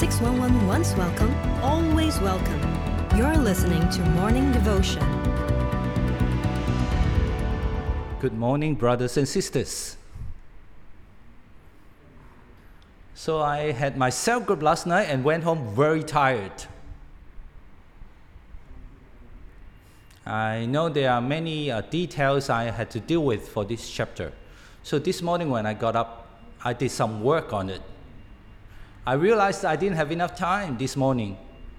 611 once welcome, always welcome. You're listening to Morning Devotion. Good morning, brothers and sisters. So I had my cell group last night and went home very tired. I know there are many details I had to deal with for this chapter. So this morning when I got up, I did some work on it. I realized I didn't have enough time this morning.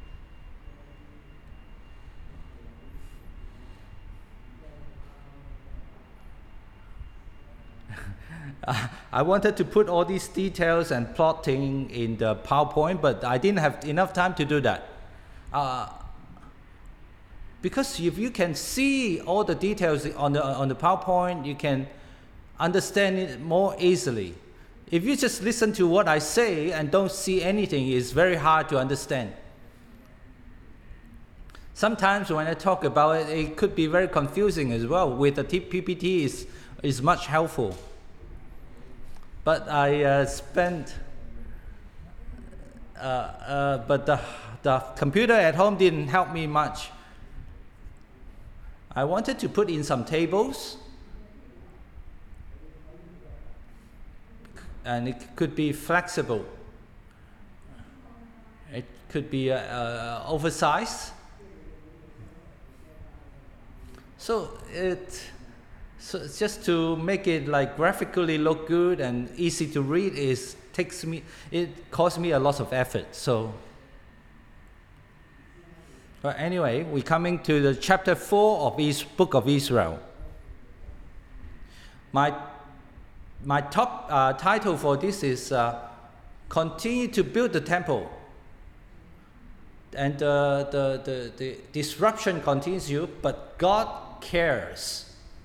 I wanted to put all these details and plotting in the PowerPoint, but I didn't have enough time to do that. Because if you can see all the details on the PowerPoint, you can understand it more easily. If you just listen to what I say and don't see anything, it's very hard to understand. Sometimes when I talk about it, it could be very confusing as well. With the PPT is much helpful. But but the computer at home didn't help me much. I wanted to put in some tables, and it could be flexible. It could be oversized. So just to make it like graphically look good and easy to read it cost me a lot of effort. But anyway, we're coming to the chapter 4 of Book of Israel. My top title for this is Continue to Build the Temple. And the disruption continues, but God cares.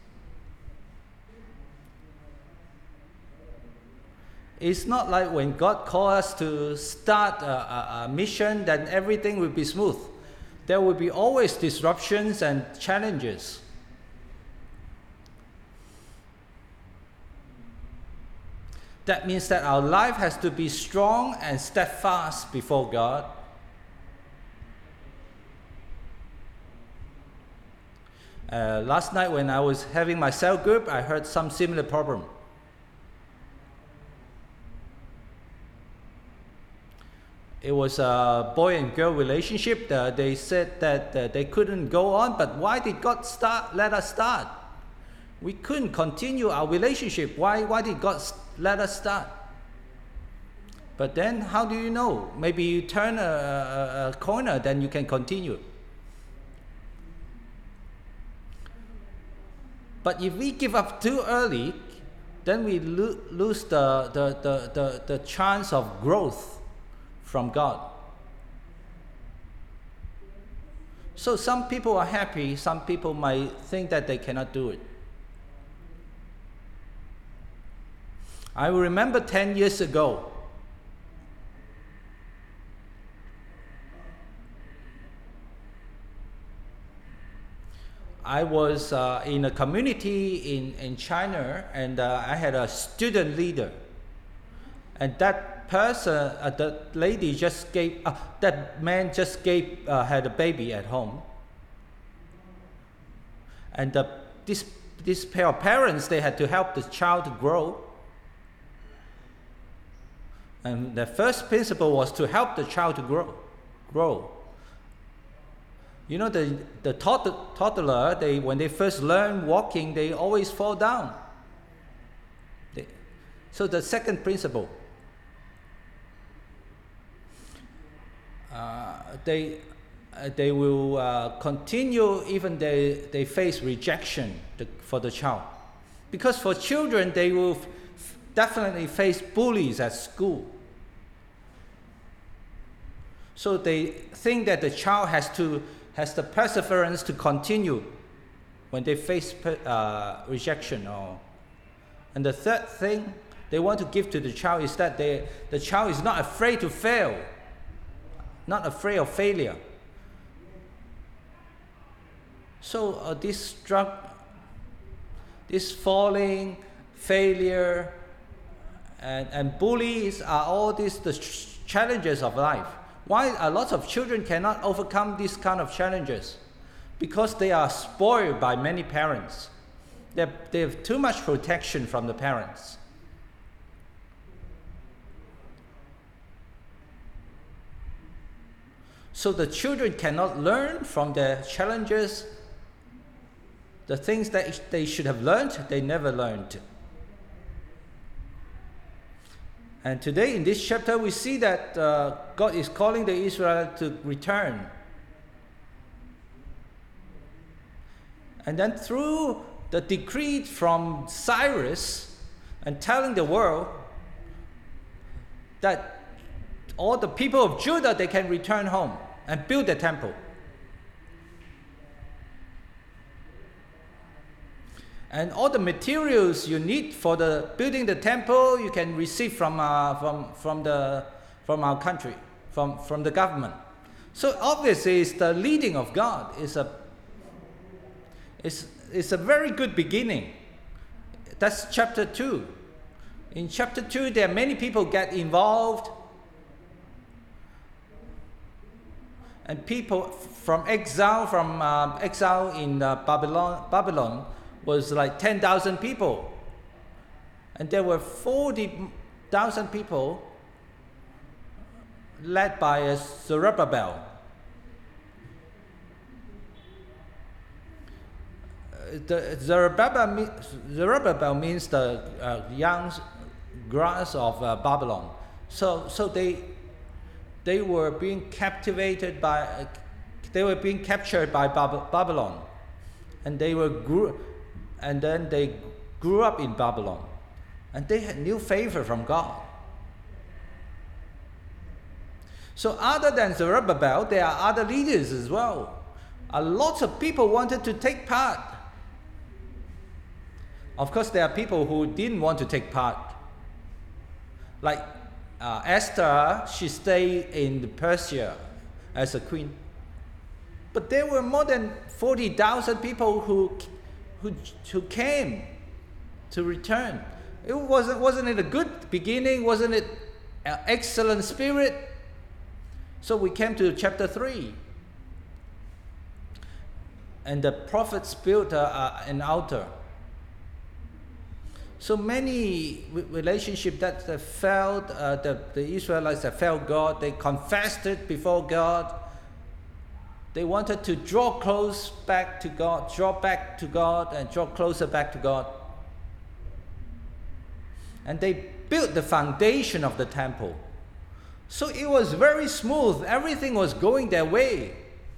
It's not like when God calls us to start a mission, then everything will be smooth. There will be always disruptions and challenges. That means that our life has to be strong and steadfast before God. Last night when I was having my cell group, I heard some similar problem. It was a boy and girl relationship. They said that they couldn't go on, but why did God let us start? We couldn't continue our relationship. Why did God let us start? But then how do you know? Maybe you turn a corner, then you can continue. But if we give up too early, then we lose the chance of growth from God. So some people are happy, some people might think that they cannot do it. I remember 10 years ago, I was in a community in China, and I had a student leader. And that person, that lady just gave, that man just had a baby at home. And this pair of parents, they had to help the child to grow. And the first principle was to help the child to grow. You know, the toddler, when they first learn walking, they always fall down. So the second principle, they will continue even they face rejection for the child. Because for children, they will definitely face bullies at school. So they think that the child has the perseverance to continue when they face rejection. And the third thing they want to give to the child is that the child is not afraid to fail, not afraid of failure. So this falling, failure, and bullies are all the challenges of life. Why a lot of children cannot overcome these kind of challenges? Because they are spoiled by many parents. They have too much protection from the parents. So the children cannot learn from their challenges. The things that they should have learned, they never learned. And today in this chapter, we see that God is calling the Israelites to return. And then through the decree from Cyrus and telling the world that all the people of Judah, they can return home and build the temple. And all the materials you need for the building the temple, you can receive from our country, from the government. So obviously, it's the leading of God. It's a very good beginning. That's chapter 2. In chapter 2, there are many people get involved, and people from exile in Babylon was like 10,000 people, and there were 40,000 people led by Zerubbabel. Zerubbabel means the young grass of Babylon. So they were being captured by Babylon, and they grew up in Babylon, and they had new favor from God. So other than Zerubbabel, there are other leaders as well. A lot of people wanted to take part. Of course, there are people who didn't want to take part. Like Esther, she stayed in Persia as a queen. But there were more than 40,000 people who came to return. Wasn't it a good beginning? Wasn't it an excellent spirit? So we came to chapter 3. And the prophets built an altar. So many relationships that failed, the Israelites that failed God, they confessed it before God. They wanted to draw close back to God, draw back to God, and draw closer back to God. And they built the foundation of the temple. So it was very smooth. Everything was going their way.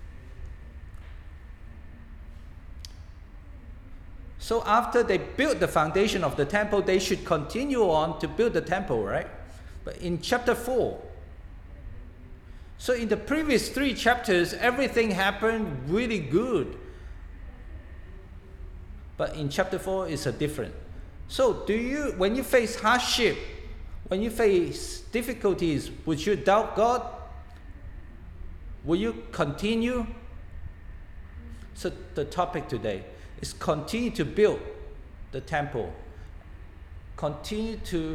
So after they built the foundation of the temple, they should continue on to build the temple, right? But in chapter 4, so in the previous 3 chapters, everything happened really good. But in chapter 4, it's a different. So when you face hardship, when you face difficulties, would you doubt God? Will you continue? So the topic today is continue to build the temple. Continue to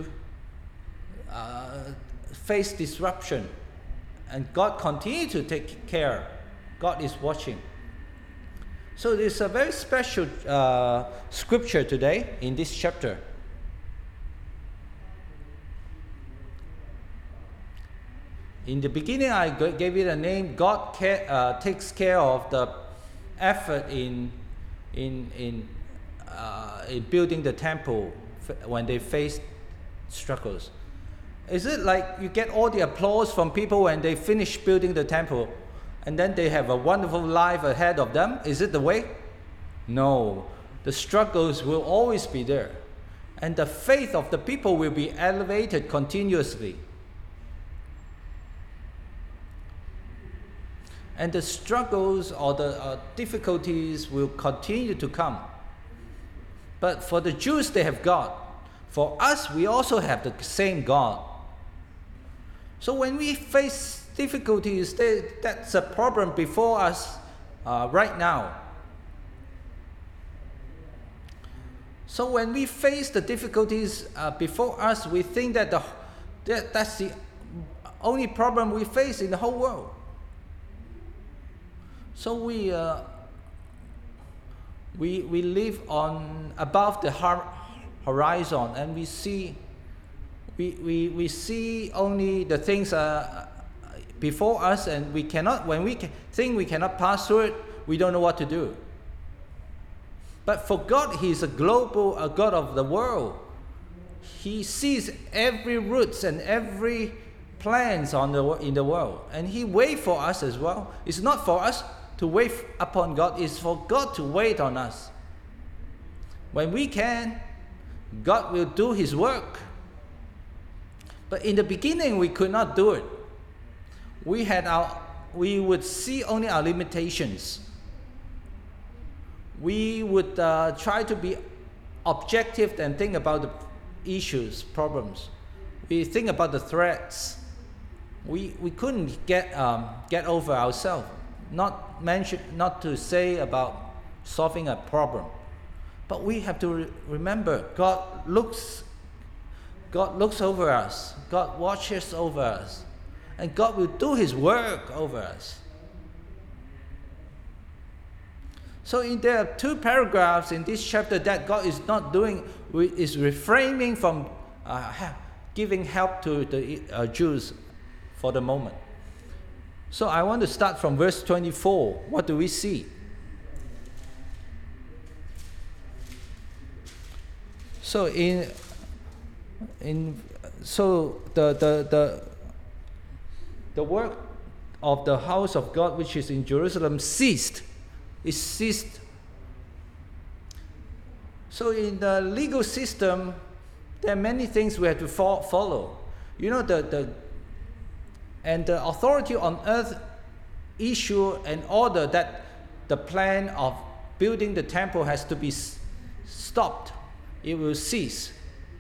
face disruption. And God continue to take care. God is watching. So there's a very special scripture today in this chapter. In the beginning, I gave it a name. God takes care of the effort in building the temple when they face struggles. Is it like you get all the applause from people when they finish building the temple and then they have a wonderful life ahead of them? Is it the way? No. The struggles will always be there. And the faith of the people will be elevated continuously. And the struggles or the difficulties will continue to come. But for the Jews, they have God. For us, we also have the same God. So when we face difficulties, that's a problem before us right now. So when we face the difficulties before us, we think that that's the only problem we face in the whole world. So we live on above the horizon, and we see only the things before us, and we cannot. When we think we cannot pass through it, we don't know what to do. But for God, He is a God of the world. He sees every roots and every plans in the world, and He waits for us as well. It's not for us to wait upon God, it's for God to wait on us. When we can, God will do His work. But in the beginning, we could not do it. We would see only our limitations. We would try to be objective and think about the issues, problems. We think about the threats. We couldn't get over ourselves. Not to say about solving a problem, but we have to remember God looks over us. God watches over us, and God will do His work over us. So there are 2 paragraphs in this chapter that God is not doing, is refraining from giving help to the Jews for the moment. So I want to start from verse 24. What do we see? So the work of the house of God which is in Jerusalem ceased. It ceased. So in the legal system, there are many things we have to follow. You know, the authority on earth issue an order that the plan of building the temple has to be stopped. It will cease.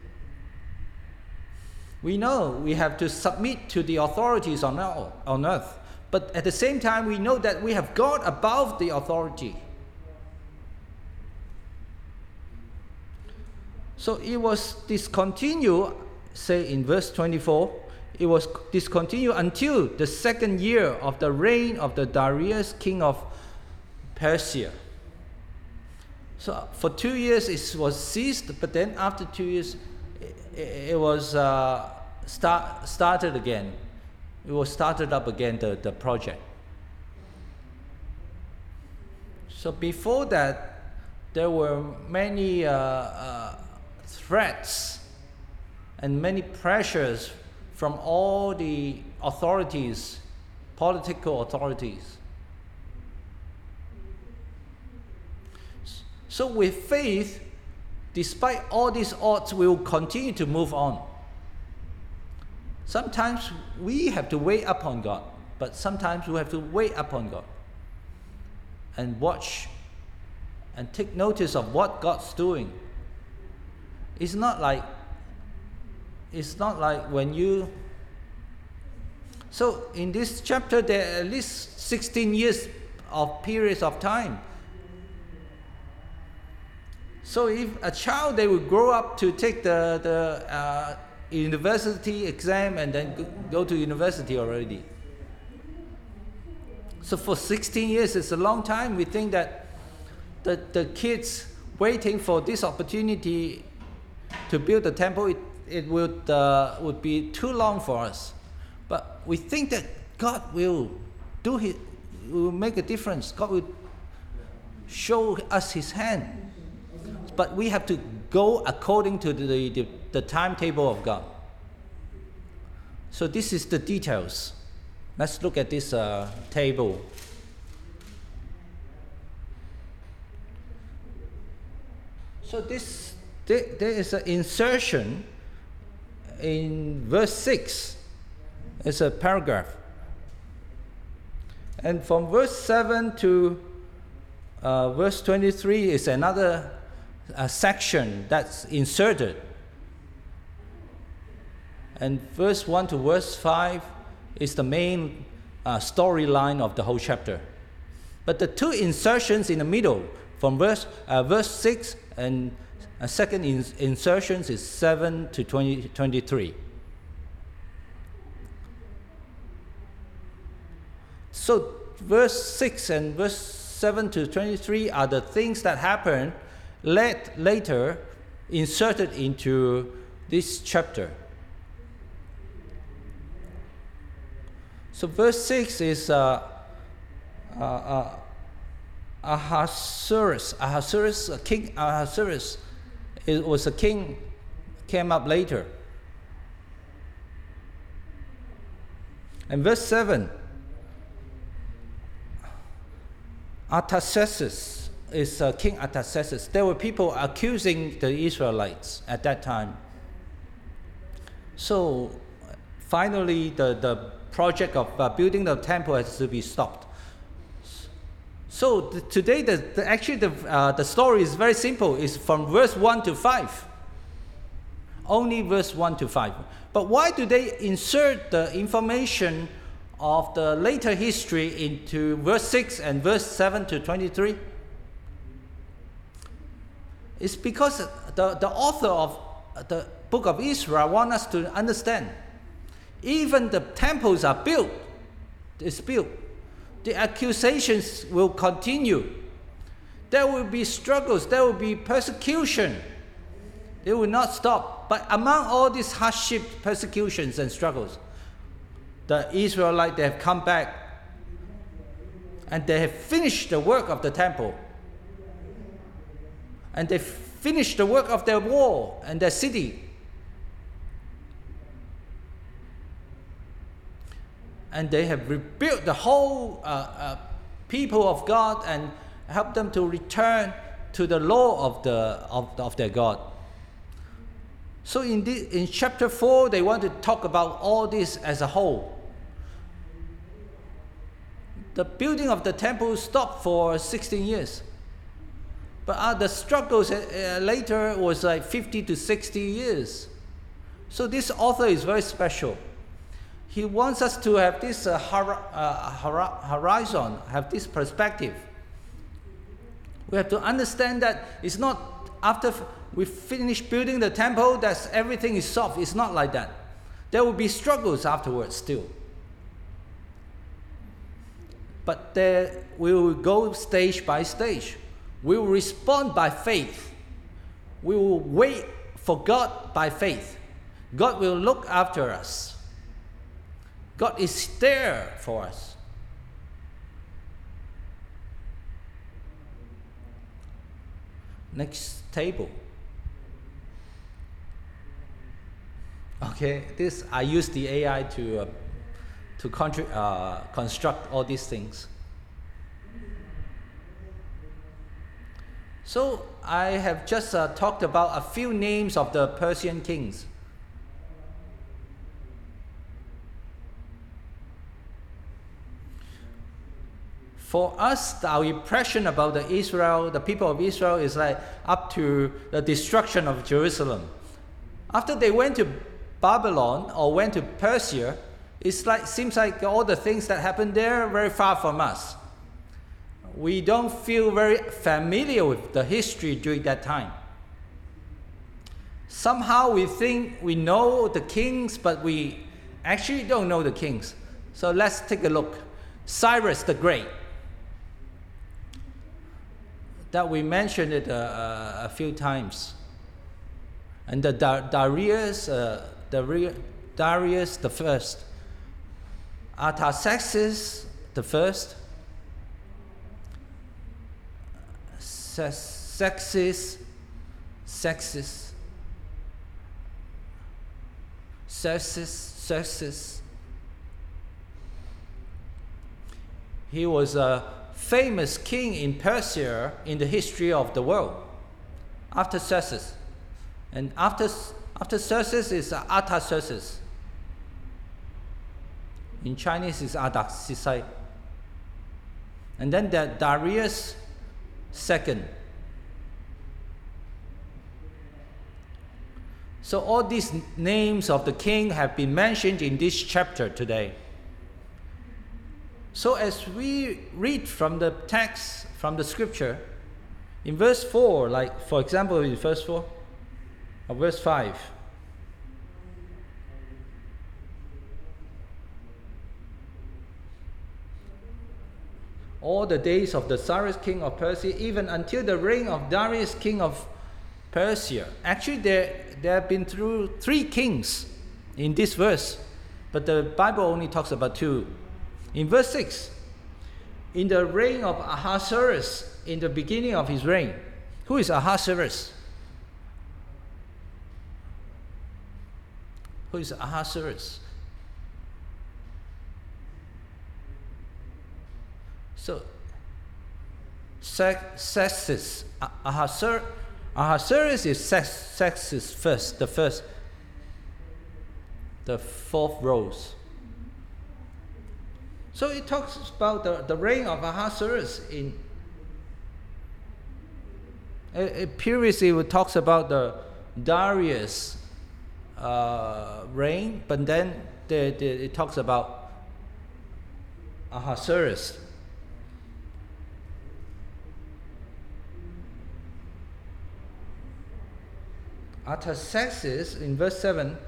We know we have to submit to the authorities on earth, but at the same time we know that we have God above the authority. So it was discontinued, say in verse 24, it was discontinued until the 2nd year of the reign of the Darius, king of Persia. So for 2 years it was ceased, but then after 2 years it was started again. It was started up again, the project. So before that, there were many threats and many pressures from all the authorities, political authorities. So with faith, despite all these odds, we will continue to move on. Sometimes we have to wait upon God, but sometimes we have to wait upon God and watch and take notice of what God's doing. It's not like when you... So in this chapter, there are at least 16 years of periods of time. So if a child, they will grow up to take the university exam and then go to university already. So for 16 years, it's a long time. We think that the kids waiting for this opportunity to build the temple, it would be too long for us. But we think that God will will make a difference. God will show us His hand. But we have to go according to the timetable of God. So this is the details. Let's look at this table. So there is an insertion in verse 6. It's a paragraph. And from verse 7 to verse 23 is another section that's inserted. And verse 1 to verse 5 is the main storyline of the whole chapter. But the 2 insertions in the middle, from verse 6 and second insertions is 7 to 23. So verse 6 and verse 7 to 23 are the things that happen later inserted into this chapter. So verse 6 is Ahasuerus. King Ahasuerus, it was a king, came up later. And verse 7, Artaxerxes is King Artaxerxes. There were people accusing the Israelites at that time. So finally, the project of building the temple has to be stopped. So today, the story is very simple. It's from verse 1 to 5. Only verse 1 to 5. But why do they insert the information of the later history into verse 6 and verse 7 to 23? It's because the author of the book of Israel wants us to understand. Even the temples are built. It's built. The accusations will continue. There will be struggles. There will be persecution. They will not stop. But among all these hardship, persecutions and struggles, the Israelites, they have come back and they have finished the work of the temple. And they finished the work of their wall and their city. And they have rebuilt the whole people of God and helped them to return to the law of their God. So in chapter 4, they want to talk about all this as a whole. The building of the temple stopped for 16 years. But the struggles later was like 50 to 60 years. So this author is very special. He wants us to have this horizon, have this perspective. We have to understand that it's not after we finish building the temple that everything is solved. It's not like that. There will be struggles afterwards still. But we will go stage by stage. We will respond by faith. We will wait for God by faith. God will look after us. God is there for us. Next table. Okay, this I use the AI to construct all these things. So I have just talked about a few names of the Persian kings. For us, our impression about the people of Israel is like up to the destruction of Jerusalem. After they went to Babylon or went to Persia, seems like all the things that happened there are very far from us. We don't feel very familiar with the history during that time. Somehow we think we know the kings, but we actually don't know the kings. So let's take a look. Cyrus the Great. That we mentioned it a few times. And the Darius the First. Artaxerxes the First. Xerxes. He was a famous king in Persia in the history of the world. After Xerxes. And after Xerxes is Artaxerxes. In Chinese is Artaxerxes. And then the Darius II. So all these names of the king have been mentioned in this chapter today. So as we read from the text, from the scripture, in verse 4, like for example in verse 4 or verse 5, all the days of the Cyrus king of Persia, even until the reign of Darius king of Persia. Actually, there have been through 3 kings in this verse, but the Bible only talks about 2. In verse 6, in the reign of Ahasuerus, in the beginning of his reign. Who is Ahasuerus? Who is Ahasuerus? So, Xerxes. Ahasuerus is Xerxes first, the 4th rose. So it talks about the reign of Ahasuerus. Previously it talks about the Darius reign, but then it talks about Ahasuerus. Artaxerxes, in verse 7,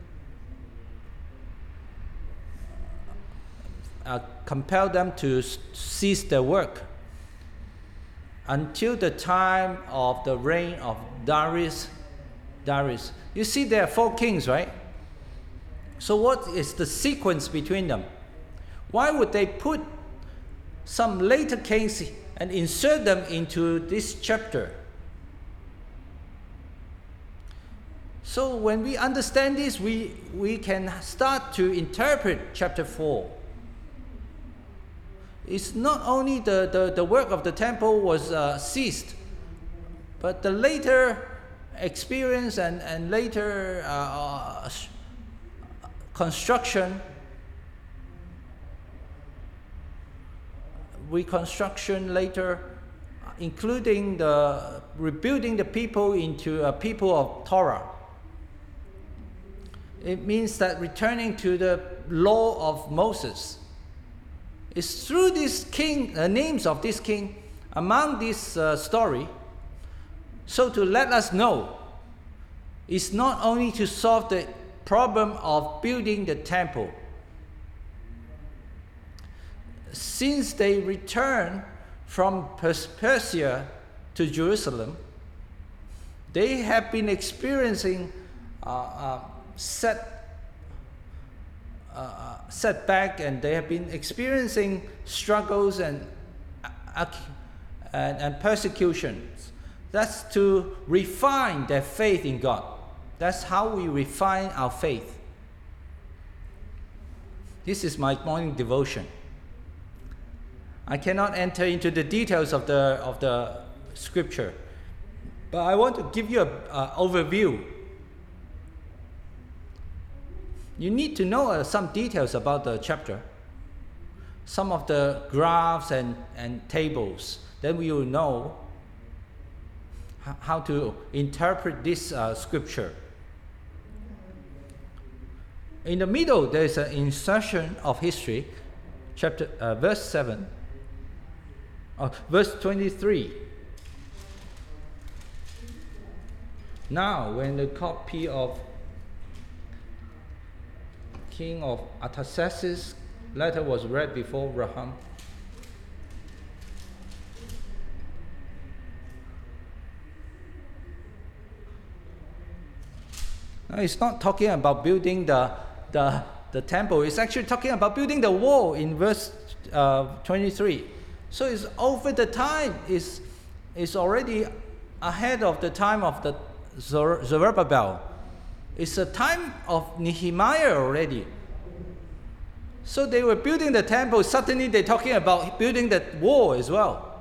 compelled them to cease their work until the time of the reign of Darius. You see, there are 4 kings, right? So what is the sequence between them? Why would they put some later kings and insert them into this chapter? So when we understand this, we can start to interpret chapter 4. It's not only the work of the temple was ceased, but the later experience and later construction, reconstruction later, including the rebuilding the people into a people of Torah. It means that returning to the law of Moses. It's through this king, names of this king, among this story, so to let us know, it's not only to solve the problem of building the temple. Since they returned from Persia to Jerusalem, they have been experiencing setback, and they have been experiencing struggles and persecutions. That's to refine their faith in God. That's how we refine our faith. This is my morning devotion. I cannot enter into the details of the scripture, but I want to give you an overview. You need to know some details about the chapter, some of the graphs and tables. Then we will know how to interpret this scripture. In the middle, there is an insertion of history, verse 7, verse 23. Now, when the copy of King of Artaxerxes' letter was read before Raham, now it's not talking about building the temple. It's actually talking about building the wall in verse 23. So it's over the time. It's already ahead of the time of the Zerubbabel. It's a time of Nehemiah already. So they were building the temple. Suddenly they're talking about building the wall as well.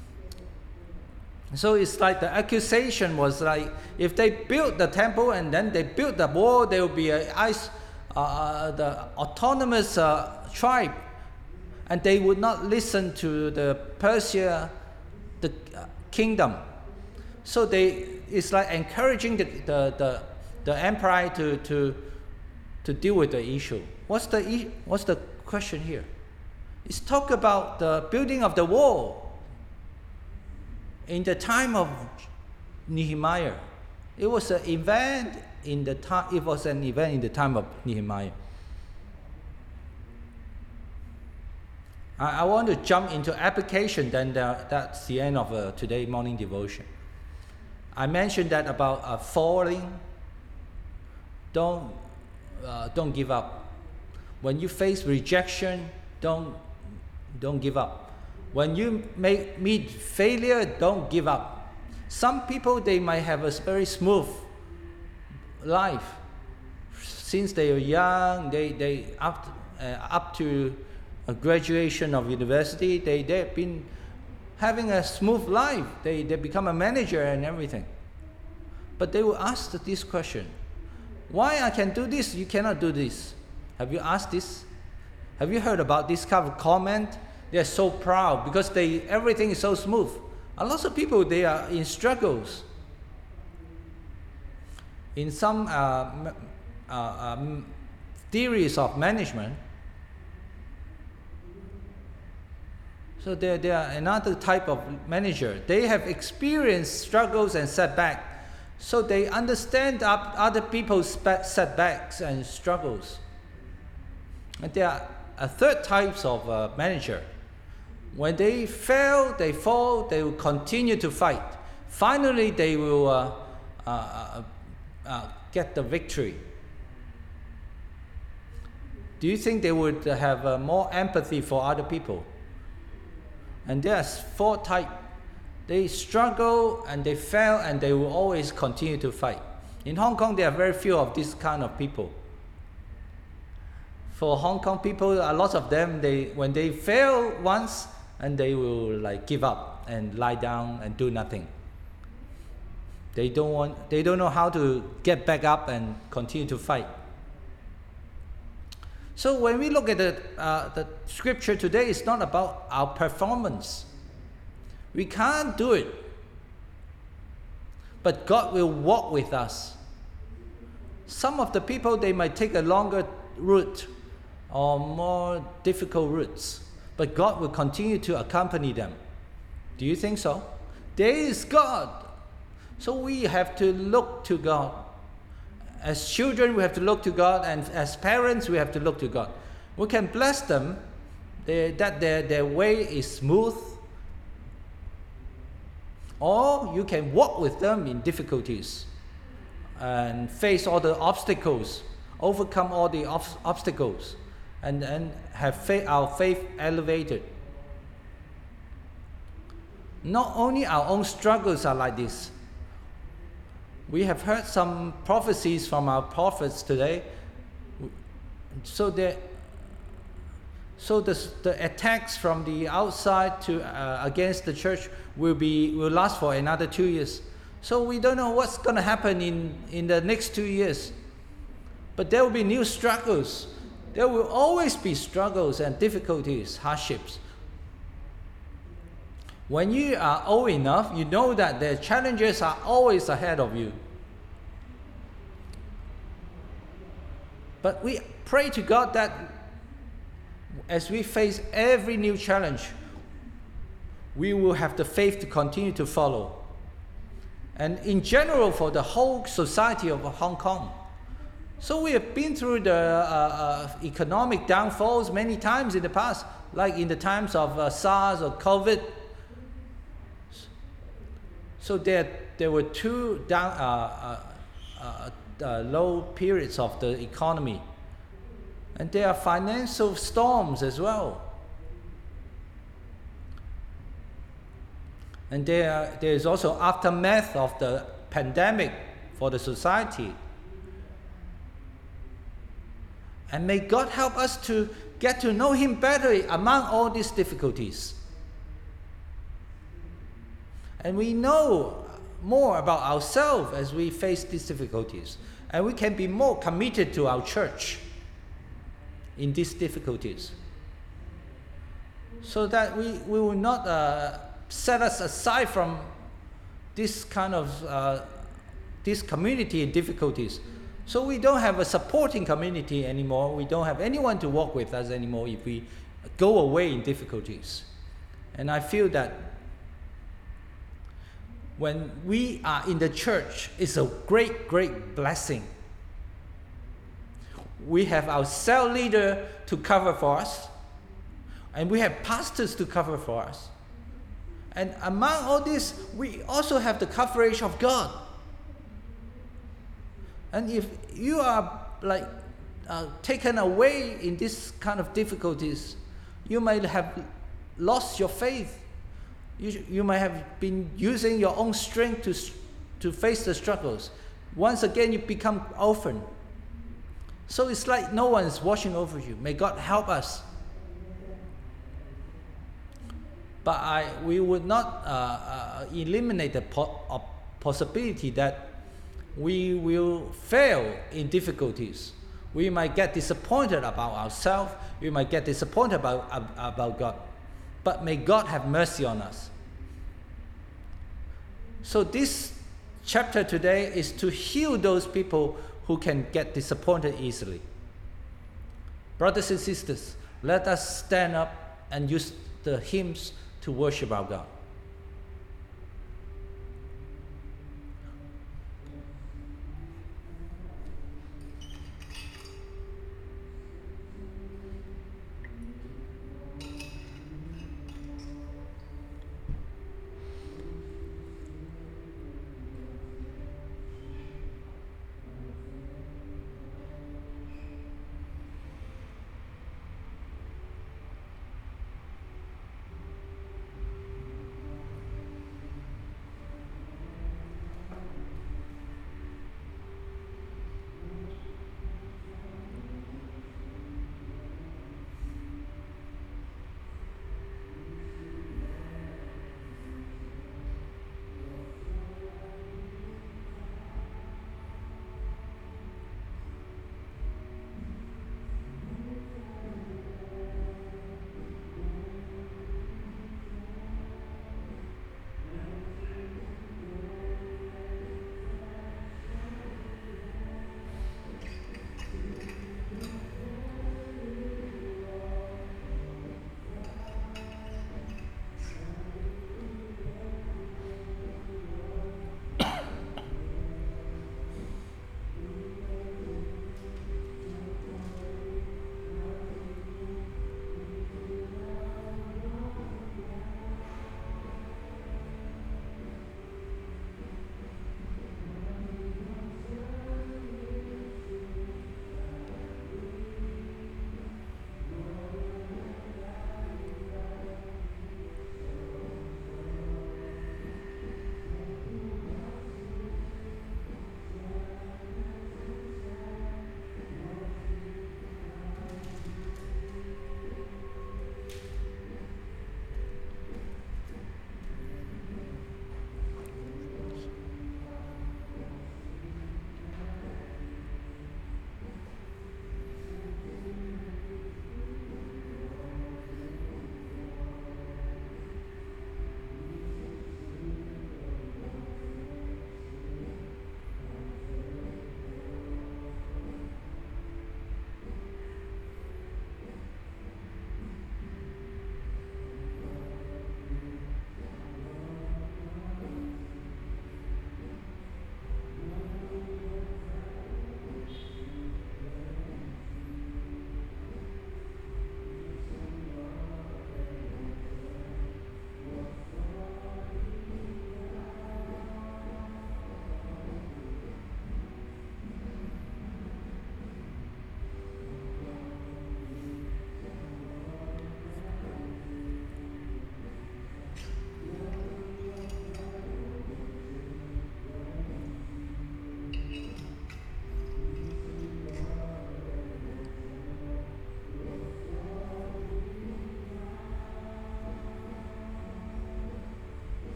So it's like the accusation was like, if they built the temple and then they built the wall, there will be the autonomous tribe, and they would not listen to the Persia, the kingdom. So it's like encouraging the empire to deal with the issue. What's the question here? It's talk about the building of the wall in the time of Nehemiah. It was an event in the time of Nehemiah. I want to jump into application, then that's the end of today's morning devotion. I mentioned that about falling. Don't give up. When you face rejection, don't give up. When you meet failure, don't give up. Some people, they might have a very smooth life. Since they are young, they up to a graduation of university, they've been having a smooth life. They become a manager and everything. But they will ask this question: why I can do this, you cannot do this? Have you asked this? Have you heard about this kind of comment? They are so proud because everything is so smooth. A lot of people, they are in struggles. In some theories of management, so they are another type of manager. They have experienced struggles and setbacks, so they understand other people's setbacks and struggles. And there are a third type of manager. When they fail, they fall, they will continue to fight. Finally, they will get the victory. Do you think they would have more empathy for other people? And there's 4 types. They struggle and they fail and they will always continue to fight. In Hong Kong, there are very few of this kind of people. For Hong Kong people, a lot of them, when they fail once, and they will give up and lie down and do nothing. They don't know how to get back up and continue to fight. So when we look at the scripture today, it's not about our performance. We can't do it. But God will walk with us. Some of the people, they might take a longer route or more difficult routes, but God will continue to accompany them. Do you think so? There is God. So we have to look to God. As children, we have to look to God, and as parents, we have to look to God. We can bless them that their way is smooth, or you can walk with them in difficulties and face all the obstacles, overcome all the obstacles, and have our faith elevated. Not only our own struggles are like this. We have heard some prophecies from our prophets today. So the attacks from the outside against the church will last for another 2 years. So we don't know what's going to happen in the next 2 years. But there will be new struggles. There will always be struggles and difficulties, hardships. When you are old enough, you know that the challenges are always ahead of you. But we pray to God that as we face every new challenge, we will have the faith to continue to follow. And in general, for the whole society of Hong Kong. So we have been through the economic downfalls many times in the past, like in the times of SARS or COVID. So there were 2 low periods of the economy. And there are financial storms as well. And there is also aftermath of the pandemic for the society. And may God help us to get to know Him better among all these difficulties. And we know more about ourselves as we face these difficulties. And we can be more committed to our church in these difficulties. So that we will not set us aside from this kind of this community in difficulties. So we don't have a supporting community anymore. We don't have anyone to walk with us anymore if we go away in difficulties. And I feel that when we are in the church, it's a great, great blessing. We have our cell leader to cover for us. And we have pastors to cover for us. And among all this, we also have the coverage of God. And if you are taken away in this kind of difficulties, you might have lost your faith. You might have been using your own strength to face the struggles. Once again, you become orphan. So it's like no one is watching over you. May God help us. But we would not eliminate the possibility that we will fail in difficulties. We might get disappointed about ourselves. We might get disappointed about God. But may God have mercy on us. So this chapter today is to heal those people who can get disappointed easily. Brothers and sisters, let us stand up and use the hymns to worship our God.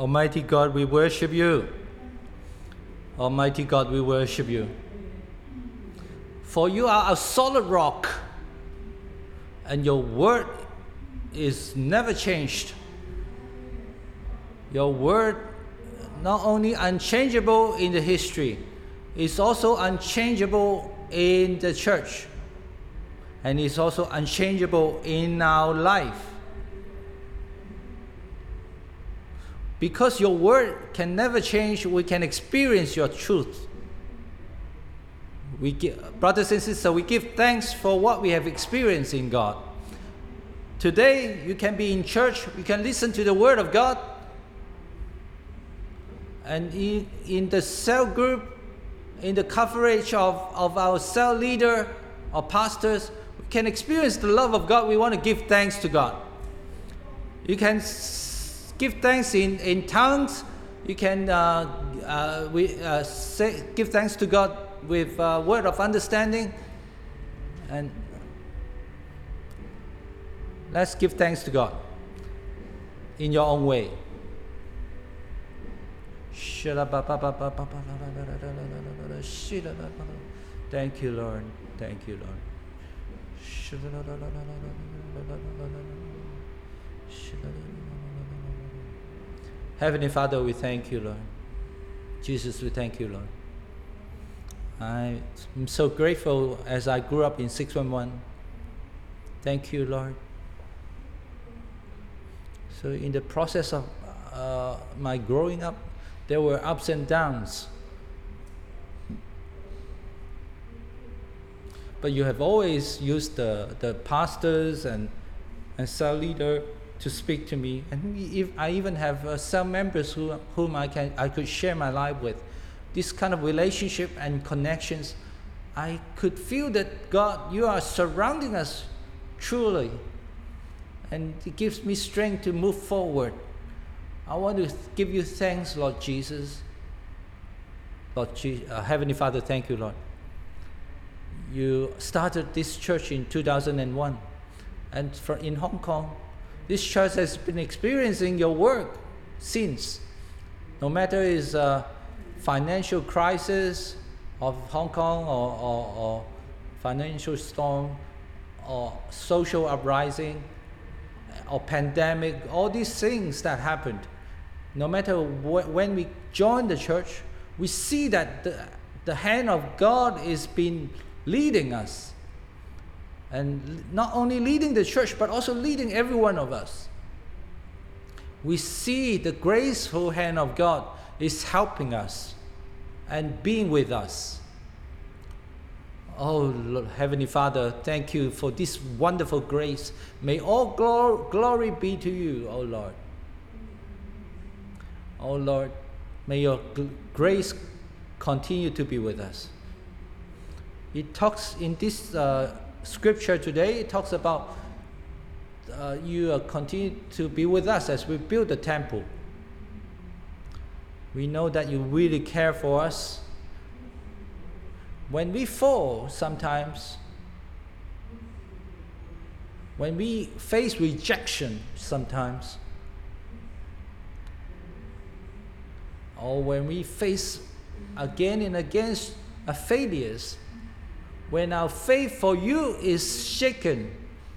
Almighty God, we worship you. Almighty God, we worship you. For you are a solid rock, and your word is never changed. Your word not only unchangeable in the history, it's also unchangeable in the church, and it's also unchangeable in our life. Because your word can never change, we can experience your truth. Brothers and sisters, we give thanks for what we have experienced in God. Today, you can be in church, you can listen to the word of God, and in the cell group, in the coverage of our cell leader or pastors, we can experience the love of God. We want to give thanks to God. You can give thanks in tongues. You can give thanks to God with word of understanding. And let's give thanks to God in your own way. Thank you, Lord. Thank you, Lord. Heavenly Father, we thank you, Lord. Jesus, we thank you, Lord. I'm so grateful as I grew up in 611. Thank you, Lord. So in the process of my growing up, there were ups and downs. But you have always used the pastors and cell leader to speak to me. And I even have cell members whom I could share my life with. This kind of relationship and connections, I could feel that God, you are surrounding us truly. And it gives me strength to move forward. I want to give you thanks, Lord Jesus. Heavenly Father, thank you, Lord. You started this church in 2001. And in Hong Kong, this church has been experiencing your work since. No matter it's a financial crisis of Hong Kong or financial storm or social uprising or pandemic, all these things that happened. No matter when we join the church, we see that the hand of God has been leading us. And not only leading the church, but also leading every one of us. We see the graceful hand of God is helping us and being with us. Oh, Lord, Heavenly Father, thank you for this wonderful grace. May all glory be to you, oh Lord. Oh Lord, may your grace continue to be with us. It talks in this scripture today, it talks about you continue to be with us as we build the temple. We know that you really care for us. When we fall sometimes, when we face rejection sometimes, or when we face again and again failures, when our faith for you is shaken,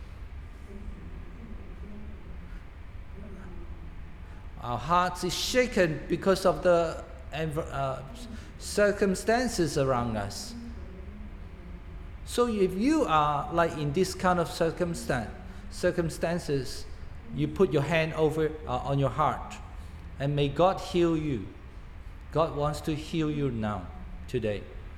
our hearts is shaken because of the circumstances around us. So if you are like in this kind of circumstances, you put your hand over on your heart, and may God heal you. God wants to heal you now, today.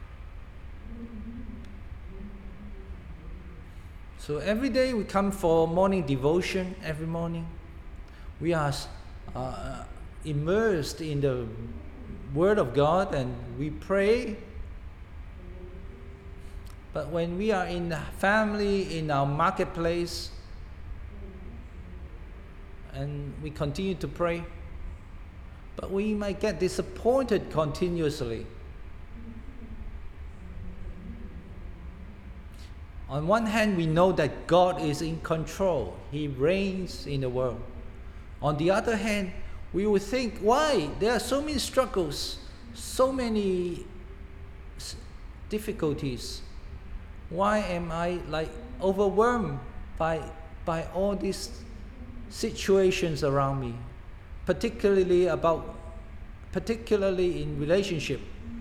So every day we come for morning devotion. Every morning we are immersed in the Word of God and we pray. But when we are in the family, in our marketplace, and we continue to pray, but we might get disappointed continuously. On one hand, we know that God is in control. He reigns in the world. On the other hand, we would think, why? There are so many struggles, so many difficulties. Why am I like overwhelmed by all these situations around me, particularly in relationship?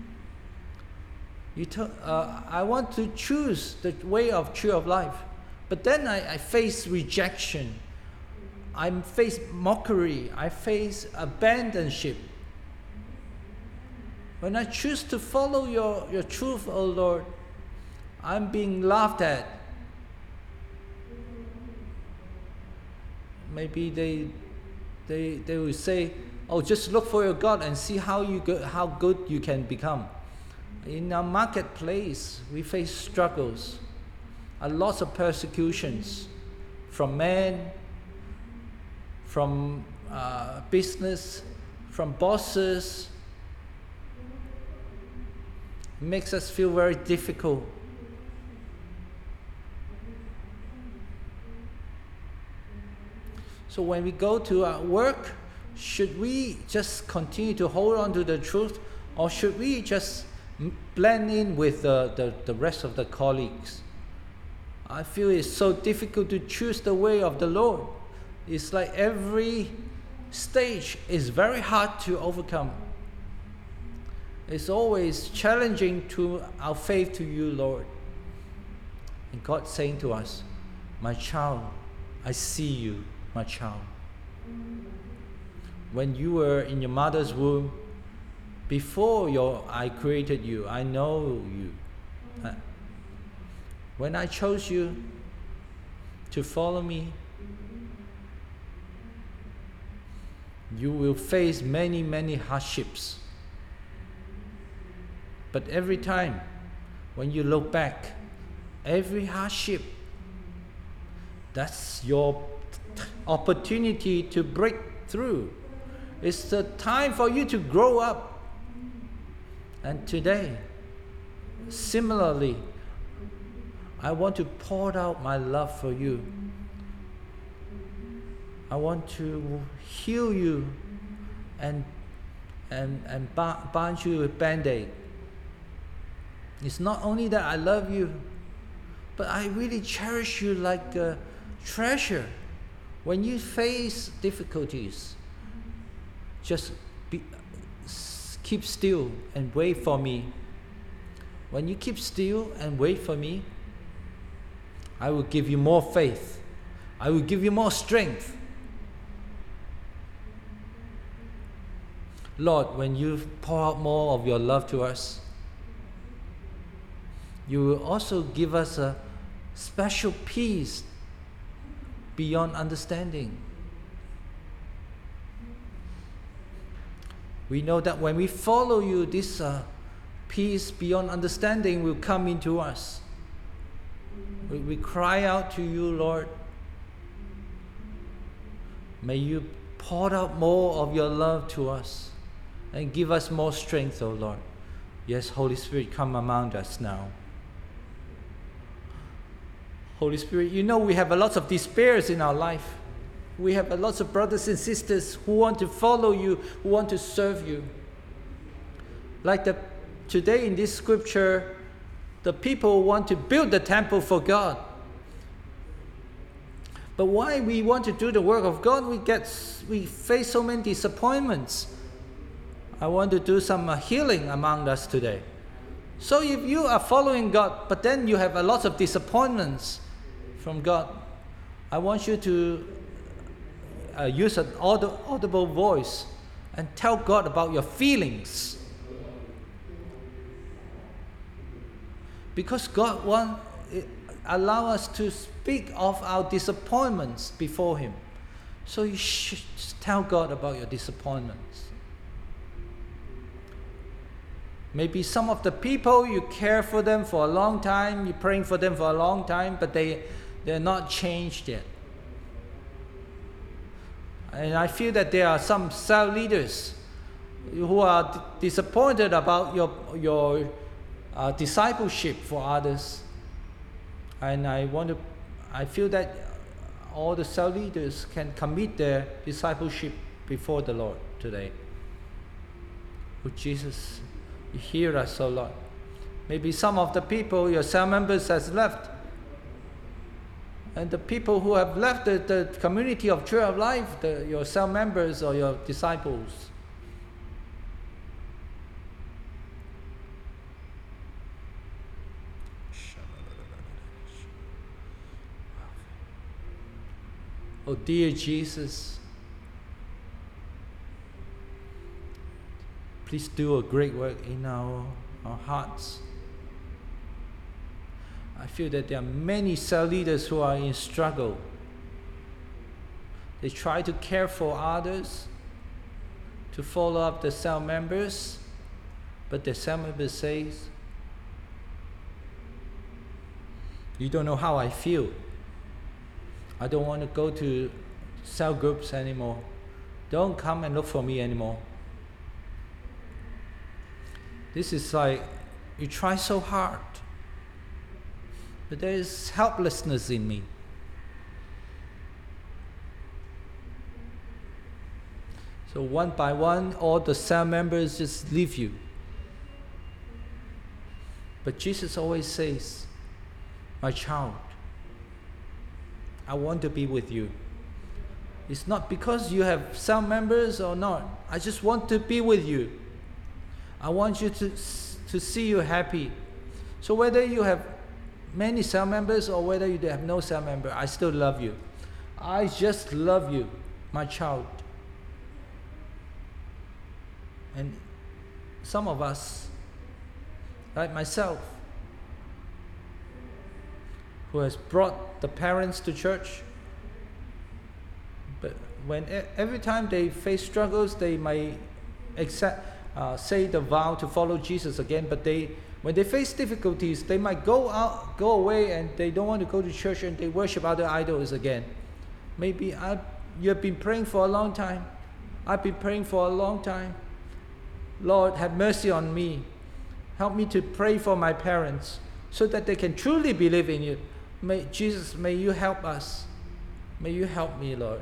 I want to choose the way of tree of life, but then I face rejection, I face mockery, I face abandonship. When I choose to follow your truth, O Lord, I'm being laughed at. Maybe they will say, oh, just look for your God and see how good you can become. In our marketplace, we face struggles, a lot of persecutions from men, from business, from bosses. It makes us feel very difficult. So when we go to our work, should we just continue to hold on to the truth, or should we just blend in with the rest of the colleagues? I feel it's so difficult to choose the way of the Lord. It's like every stage is very hard to overcome. It's always challenging to our faith to you, Lord. And God saying to us, my child, I see you, my child. When you were in your mother's womb, before I created you, I know you. When I chose you to follow me, you will face many, many hardships. But every time when you look back, every hardship, that's your opportunity to break through. It's the time for you to grow up. And today, similarly, I want to pour out my love for you. I want to heal you and bind you with Band-Aid. It's not only that I love you, but I really cherish you like a treasure. When you face difficulties, just keep still and wait for me. When you keep still and wait for me, I will give you more faith. I will give you more strength. Lord, when you pour out more of your love to us, you will also give us a special peace beyond understanding. We know that when we follow you, this peace beyond understanding will come into us. We cry out to you, Lord. May you pour out more of your love to us and give us more strength, O Lord. Yes, Holy Spirit, come among us now. Holy Spirit, you know we have a lot of despairs in our life. We have a lot of brothers and sisters who want to follow you, who want to serve you. Like today in this scripture, the people want to build the temple for God. But why we want to do the work of God, we face so many disappointments. I want to do some healing among us today. So if you are following God, but then you have a lot of disappointments from God, I want you to use an audible voice and tell God about your feelings. Because God wants allow us to speak of our disappointments before Him. So you should tell God about your disappointments. Maybe some of the people, you care for them for a long time, you're praying for them for a long time, but they're not changed yet. And I feel that there are some cell leaders who are disappointed about your discipleship for others. And I feel that all the cell leaders can commit their discipleship before the Lord today. Oh Jesus, you hear us, oh Lord. Maybe some of the people, your cell members, has left. And the people who have left the community of Tree of Life, your cell members or your disciples. Oh dear Jesus, please do a great work in our hearts. I feel that there are many cell leaders who are in struggle. They try to care for others, to follow up the cell members, but the cell member says, you don't know how I feel. I don't want to go to cell groups anymore. Don't come and look for me anymore. This is like, you try so hard, but there is helplessness in me. So one by one, all the cell members just leave you. But Jesus always says, my child, I want to be with you. It's not because you have cell members or not. I just want to be with you. I want you to see you happy. So whether you have many cell members or whether you have no cell member, I still love you. I just love you, my child. And some of us, like myself, who has brought the parents to church, but when every time they face struggles, they might say the vow to follow Jesus again, but when they face difficulties, they might go away, and they don't want to go to church, and they worship other idols again. Maybe you have been praying for a long time. I've been praying for a long time. Lord, have mercy on me. Help me to pray for my parents so that they can truly believe in you. Jesus, may you help us. May you help me, Lord.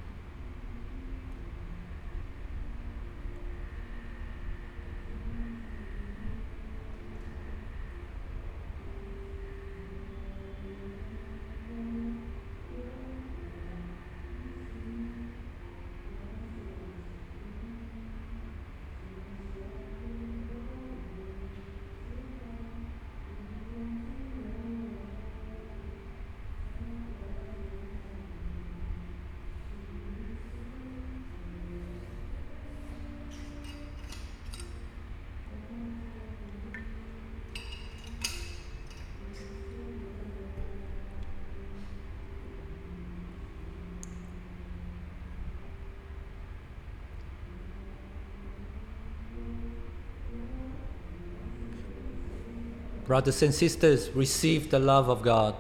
Brothers and sisters, receive the love of God.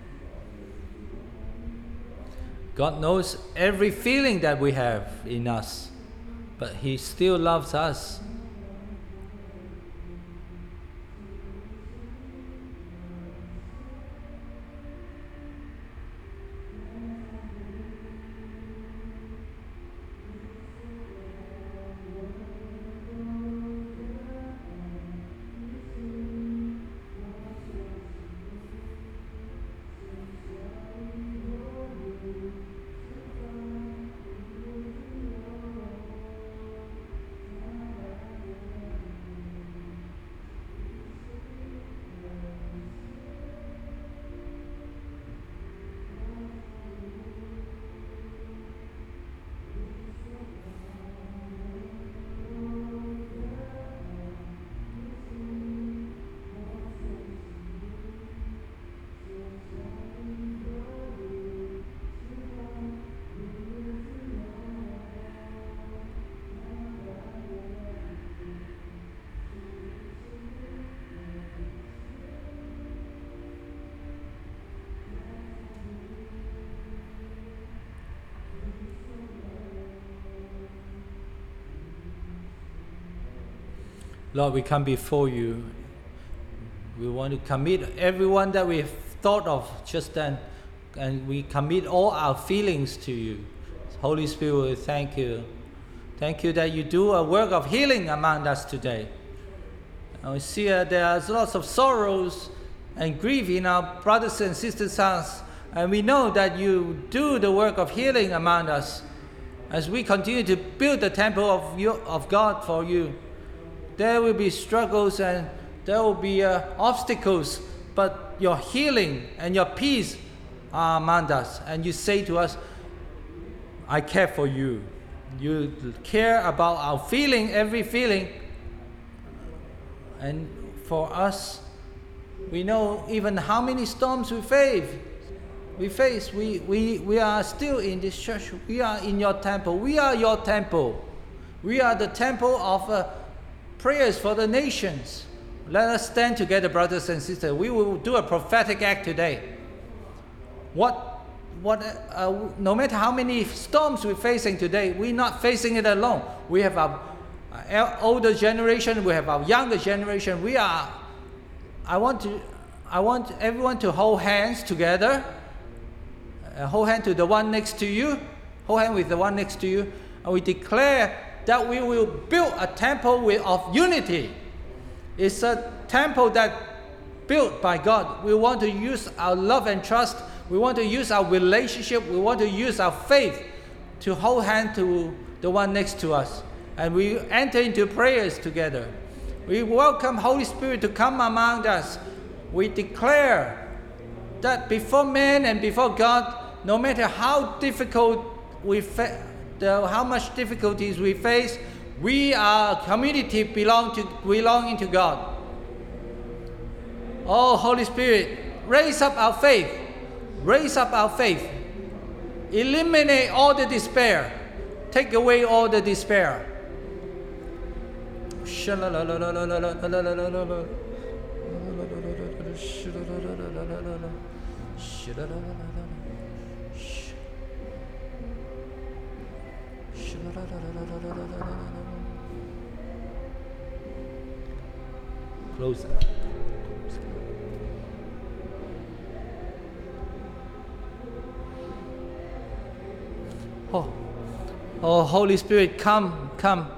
God knows every feeling that we have in us, but He still loves us. Lord, we come before you. We want to commit everyone that we've thought of just then, and we commit all our feelings to you. Holy Spirit, we thank you Thank you that you do a work of healing among us today. And we see there are lots of sorrows and grief in our brothers and sisters' hearts. And we know that you do the work of healing among us as we continue to build the temple of God for you. There will be struggles and there will be obstacles, but your healing and your peace are among us. And you say to us, I care for you. You care about our feeling, every feeling. And for us, we know even how many storms we face. We are still in this church. We are in your temple. We are your temple. We are the temple of prayers for the nations. Let us stand together, brothers and sisters. We will do a prophetic act today. No matter how many storms we're facing today, we're not facing it alone. We have our older generation. We have our younger generation. I want everyone to hold hands together. Hold hand to the one next to you. Hold hand with the one next to you. And we declare that we will build a temple of unity. It's a temple that built by God. We want to use our love and trust. We want to use our relationship. We want to use our faith to hold hand to the one next to us. And we enter into prayers together. We welcome Holy Spirit to come among us. We declare that before man and before God, no matter how difficult how much difficulties we face, we are a community belonging to God. Oh, Holy Spirit, raise up our faith. Raise up our faith. Eliminate all the despair. Take away all the despair. Closer. Oh, Holy Spirit, come.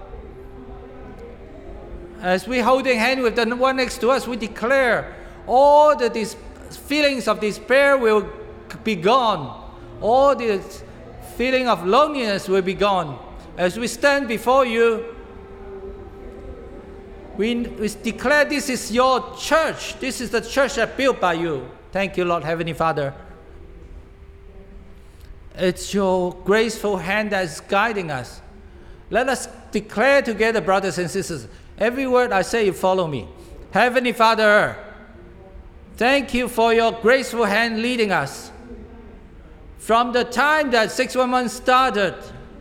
As we're holding hand with the one next to us, we declare all the feelings of despair will be gone. All the feeling of loneliness will be gone. As we stand before you, we declare this is your church. This is the church that built by you. Thank you, Lord Heavenly Father. It's your graceful hand that is guiding us. Let us declare together, brothers and sisters. Every word I say, you follow me. Heavenly Father, thank you for your graceful hand leading us. From the time that 611 started,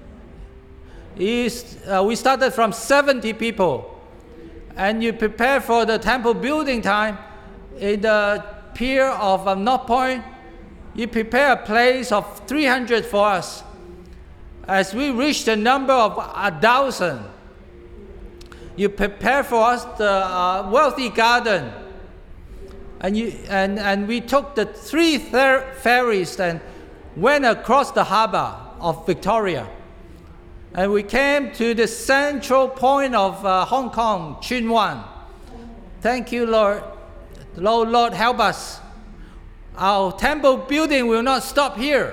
we started from 70 people. And you prepare for the temple building time in the pier of North Point. You prepare a place of 300 for us. As we reach the number of 1,000, you prepare for us the wealthy garden. And we took the 3 ferries and went across the harbor of Victoria. And we came to the central point of Hong Kong, Tsuen Wan. Thank you, Lord. Lord, help us. Our temple building will not stop here.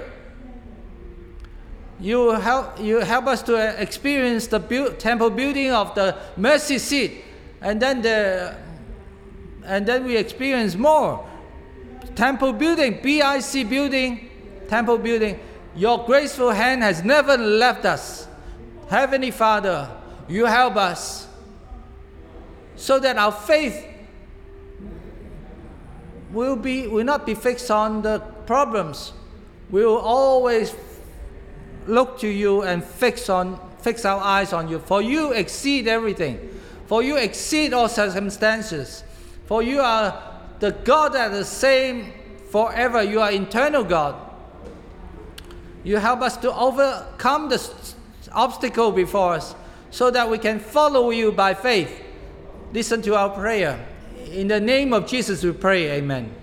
You help us to experience the temple building of the mercy seat, and then we experience more temple building, BIC building, temple building. Your graceful hand has never left us. Heavenly Father, you help us so that our faith will not be fixed on the problems. We will always look to you and fix our eyes on you. For you exceed everything. For you exceed all circumstances. For you are the God that is the same forever. You are eternal God. You help us to overcome the obstacle before us so that we can follow you by faith. Listen to our prayer. In the name of Jesus we pray, amen.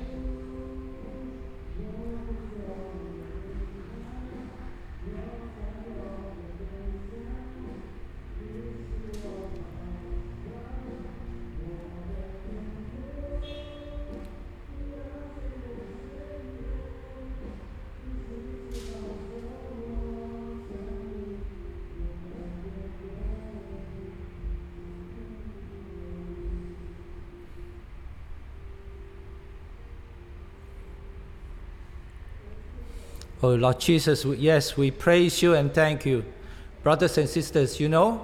Oh Lord Jesus, yes, we praise you and thank you. Brothers and sisters, you know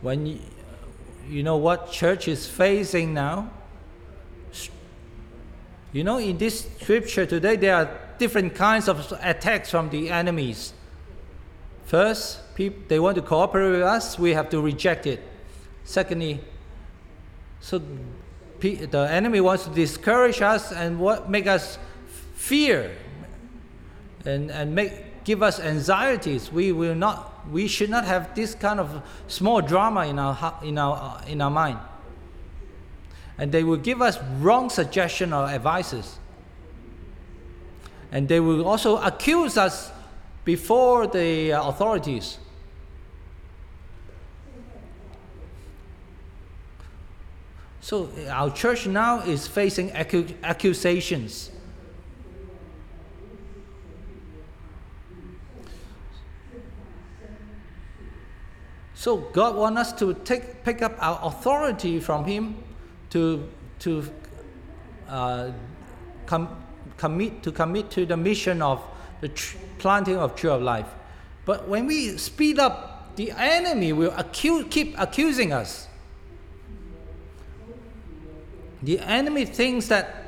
what church is facing now? You know, in this scripture today, there are different kinds of attacks from the enemies. First, they want to cooperate with us, we have to reject it. Secondly, so the enemy wants to discourage us and make us fear and give us anxieties. We should not have this kind of small drama in our mind. And they will give us wrong suggestion or advices. And they will also accuse us before the authorities. So our church now is facing accusations. So God wants us to pick up our authority from Him to commit to the mission of the planting of Tree of Life. But when we speed up, the enemy will keep accusing us. The enemy thinks that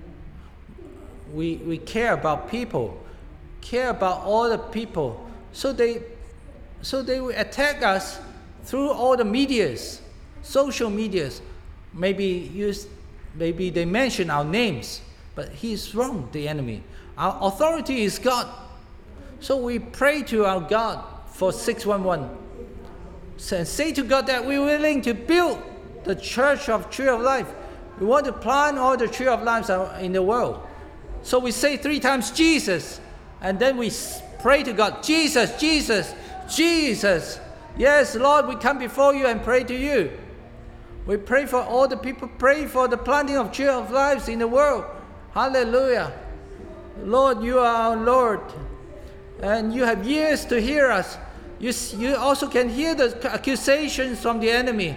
we care about people, care about all the people. So they will attack us through all the medias, social medias. Maybe they mention our names, but he's wrong, the enemy. Our authority is God. So we pray to our God for 611. And say to God that we're willing to build the church of Tree of Life. We want to plant all the Tree of Lives in the world. So we say 3 times Jesus, and then we pray to God, Jesus, Jesus, Jesus. Yes, Lord, we come before you and pray to you. We pray for all the people, pray for the planting of Tree of Lives in the world. Hallelujah. Lord, you are our Lord. And you have ears to hear us. You also can hear the accusations from the enemy.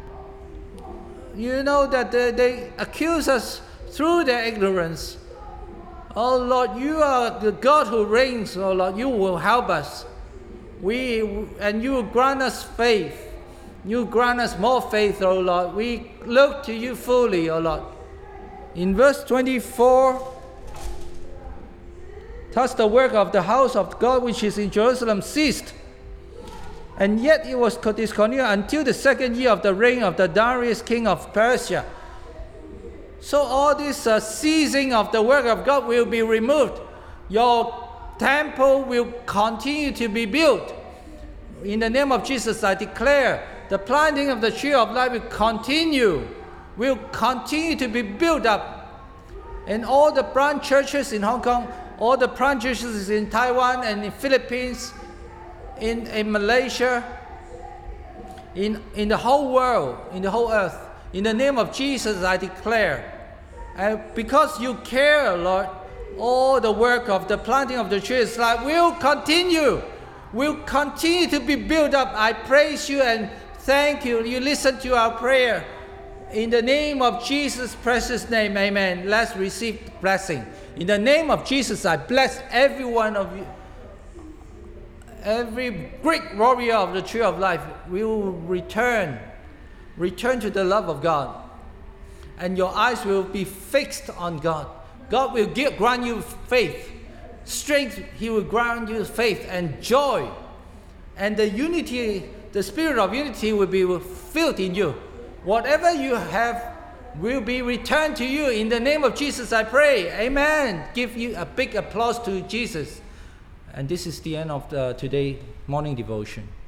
You know that they accuse us through their ignorance. Oh Lord, you are the God who reigns. Oh Lord, you will help us. And you will grant us faith. You grant us more faith, oh Lord. We look to you fully, oh Lord. In verse 24, thus the work of the house of God which is in Jerusalem ceased. And yet it was discontinued until the 2nd year of the reign of the Darius king of Persia. So all this ceasing of the work of God will be removed. Your temple will continue to be built. In the name of Jesus, I declare the planting of the Tree of Life will continue to be built up. And all the branch churches in Hong Kong, all the branch churches in Taiwan and in Philippines, in Malaysia, in the whole world, in the whole earth. In the name of Jesus, I declare, because you care, Lord, all the work of the planting of the Tree of Life will continue to be built up. I praise you and thank you. You listen to our prayer. In the name of Jesus' precious name, amen. Let's receive blessing. In the name of Jesus, I bless every one of you. Every great warrior of the Tree of Life will return to the love of God. And your eyes will be fixed on God. God will grant you faith, strength. He will grant you faith and joy. And the unity, the spirit of unity will be filled in you. Whatever you have will be returned to you. In the name of Jesus, I pray. Amen. Give you a big applause to Jesus. And this is the end of today's morning devotion.